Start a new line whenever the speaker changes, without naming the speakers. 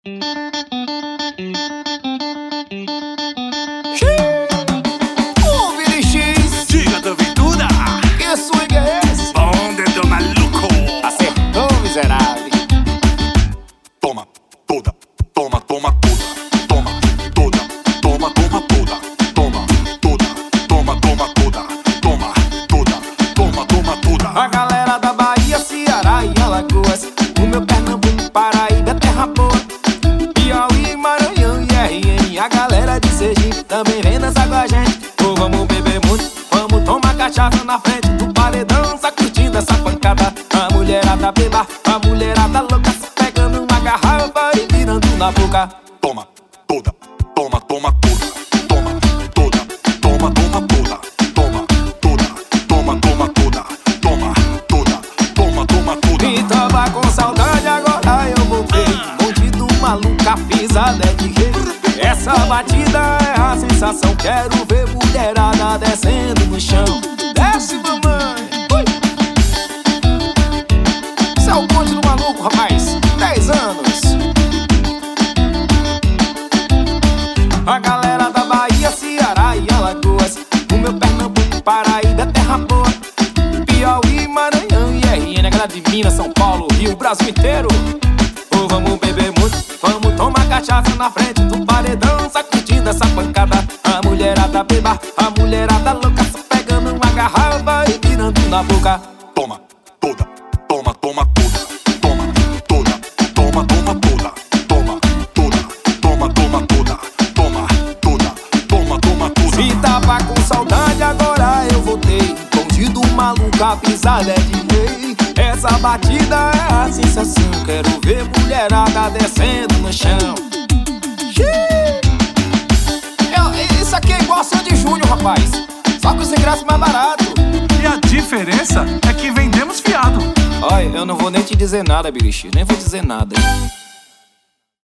Ô, Billy X,
Diga, Duviduda,
que swing é esse?
onde do maluco?
Acertou, miserável.
Toma toda, toma, toma toda, toma toda, toma, toma toda, toma toda, toma, toma toda, toma toda, toma, toma toda.
A galera da Bahia, Ceará e Alagoas, o meu Pernambuco, Paraíba, terra boa, Piauí, Maranhão e RN. A galera de Sergipe também vem dançar com a gente. Ou vamos beber muito, vamos tomar cachaça na frente do paredão, sacudindo essa pancada. A mulherada beba, a mulherada louca, se pegando uma garrafa e virando na boca.
Toma toda, toma, toma toda, toma toda, toma, toma toda, toma toda, toma, toma toda, toma toda, toma, toma toda.
E tava com saudade, agora eu voltei. Bandido maluca, pisada é de rei. Essa batida é a sensação. Quero ver mulherada descendo no chão. Desce, mamãe. Ui. Esse é o bonde do maluco, rapaz. 10 anos. A galera da Bahia, Ceará e Alagoas, o meu Pernambuco, Paraíba, terra boa, Piauí, Maranhão e RN. A galera de Minas, São Paulo, Rio, Brasil inteiro. Ou vamos beber muito, vamos tomar cachaça na frente do paredão, sacudindo essa pancada. A mulherada beba, a mulherada louca, se pegando uma garrafa e virando na boca.
Toma toda, toma, toma toda, toma toda, toma, toma toda, toma toda, toma, toma toda, toma toda, toma, toma toda.
Se tava com saudade, agora eu voltei. Bandido maluco, a pisada é de rei. Essa batida é a sensação. Quero ver mulherada descendo no chão. Isso aqui é igual Sandy Júnior, rapaz. Só com os ingressos mais baratos.
E a diferença é que vendemos fiado.
Olha, eu não vou nem te dizer nada, Billy X. Nem vou dizer nada.